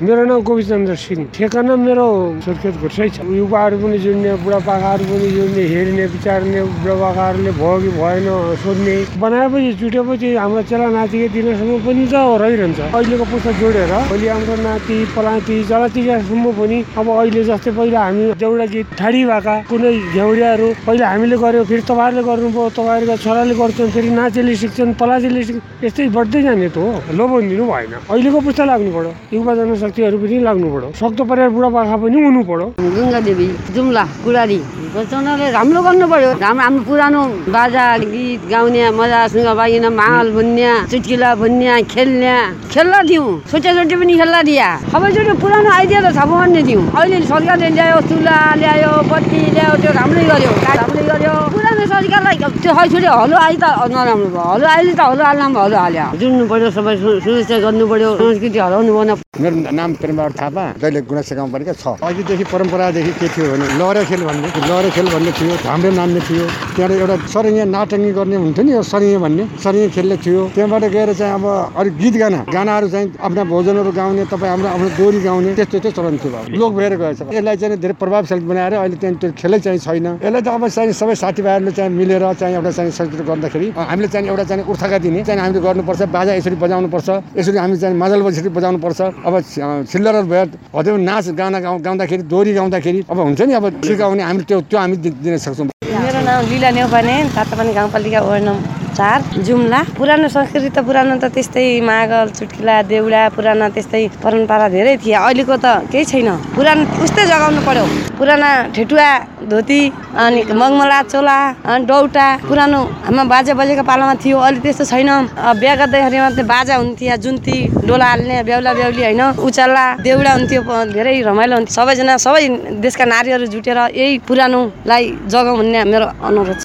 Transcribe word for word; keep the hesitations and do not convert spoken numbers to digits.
मेरो नाम गोविचन्द्र सिंह। ठेगाना मेरो सुर्खेत घुर्सै छ। युवाहरू पनि जोड्ने, बुढापाकाहरू पनि जोड्ने, हेर्ने विचार्ने, बुढापाकाहरूले भयो कि भएन सोध्ने, बनाएपछि जुटेपछि हाम्रो चेला नातिको दिनसम्म पनि त रहिरहन्छ। अहिलेको पुस्ता जोडेर भोलि हाम्रो नाति पलाती जलातिकासम्म पनि अब अहिले जस्तै पहिला हामी देउडा गीत ठाडी भएका कुनै झ्याउरियाहरू पहिला हामीले गर्यो, फेरि तपाईँहरूले गर्नुभयो, तपाईँहरूका छोराले गर्छन्, फेरि नाचेले सिक्छन्, पलाचीले सिक्छन्, यस्तै बढ्दै जाने त हो। लोभन्दिनु भएन। अहिलेको पुस्ता लाग्नु पर्यो, युवा जनशक्तिहरू पनि लाग्नु पर्यो, सक्दो परिवार बुढापाका पनि हुनु पर्यो। गङ्गा देवी जुम्ला कुरारी बचाउनले राम्रो गर्नु पर्यो। हाम्रो हाम्रो पुरानो बाजा गीत गाउने, मजासँग बागिन माल भन्ने, चुटकिला भन्ने, खेल्ने खेल्न दिउँ, छोटे पनि खेल्न दिया। अब जो पुरानो आइडिया त थाहा भन्ने दिउँ। अहिले सरकारले ल्यायो, चुला ल्यायो, बत्ती ल्यायो, त्यो राम्रै गर्यो राम्रै गर्यो। पुरानो सरकारलाई त्यो खै छोरी हलो आइ त नराम्रो भयो। हलो अहिले त हलो हाल्न हलो हाल्यो। जुड्नु पर्यो, सबै सुरक्षा गर्नु पर्यो, संस्कृति हराउनु भएन। मेरो नाम प्रेमबहादुर थापा, दैलेख गुणा गाउँपालिका छ। अघिदेखि परम्परादेखि के थियो भने लहरे खेल भन्ने लहरे खेल भन्ने थियो, धाम्रे नाच्ने थियो। त्यहाँबाट एउटा सरिया नाटङ्गी गर्ने हुन्थ्यो नि, सरिया भन्ने सरिया खेल्ने थियो। त्यहाँबाट गएर चाहिँ अब अलिक गीत गाना गानाहरू चाहिँ आफ्ना भोजनहरू गाउने, तपाईँ हाम्रो आफ्नो दोहोरी गाउने, त्यस्तो त्यस्तो चलन थियो। लोक भएर गएछ। यसलाई चाहिँ धेरै प्रभावशाली बनाएर अहिले त्यहाँ त्यो खेलै चाहिँ छैन। यसलाई त अब चाहिँ सबै साथीभाइहरूले चाहिँ मिलेर चाहिँ एउटा चाहिँ संस्कृति गर्दाखेरि हामीले चाहिँ एउटा चाहिँ उर्थाका दिने चाहिँ हामीले गर्नुपर्छ। बाजा यसरी बजाउनुपर्छ, यसरी हामी चाहिँ मादल यसरी बजाउनुपर्छ। अब सिल्लरहरू भयो, हदै नाच गाना गाउँ गाउँदाखेरि दोहोरी गाउँदाखेरि अब हुन्छ नि, अब सिकाउने हामी त्यो त्यो हामी दिन सक्छौँ। मेरो नाम लीला नेउपाने, तातापानी गाउँपालिका वार्ड नम्बर चार जुम्ला। पुरानो संस्कृति त पुरानो त त्यस्तै मागल चुटकिला देउडा पुराना त्यस्तै परम्परा धेरै थिए। अहिलेको त केही छैन। पुरानो उस्तै जगाउनु पर्यो। पुराना ठेटुवा धोती अनि मगमला चोला अनि डौटा पुरानो हाम्रो बाजे बजेको पालामा थियो। अहिले त्यस्तो छैन। बिहा गर्दाखेरि मात्रै बाजा हुन्थ्यो, जुन्ती डोला हाल्ने, बेहुला बेहुली होइन, उचाला देउडा हुन्थ्यो, धेरै रमाइलो हुन्थ्यो। सबैजना सबै देशका नारीहरू जुटेर यही पुरानोलाई जगाउँ भन्ने मेरो अनुरोध छ।